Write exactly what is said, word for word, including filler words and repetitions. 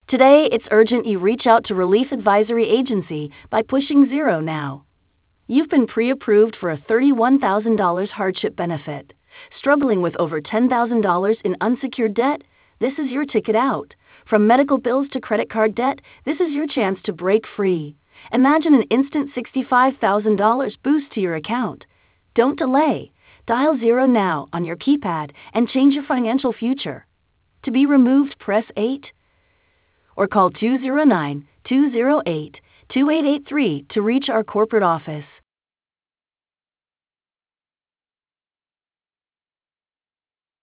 Today, it's urgent you reach out to Relief Advisory Agency by pushing zero now. You've been pre-approved for a thirty-one thousand dollars hardship benefit. Struggling with over ten thousand dollars in unsecured debt? This is your ticket out. From medical bills to credit card debt, this is your chance to break free. Imagine an instant sixty-five thousand dollars boost to your account. Don't delay. Dial zero now on your keypad and change your financial future. To be removed, press eight. Or call two zero nine, two zero eight, two eight eight three to reach our corporate office.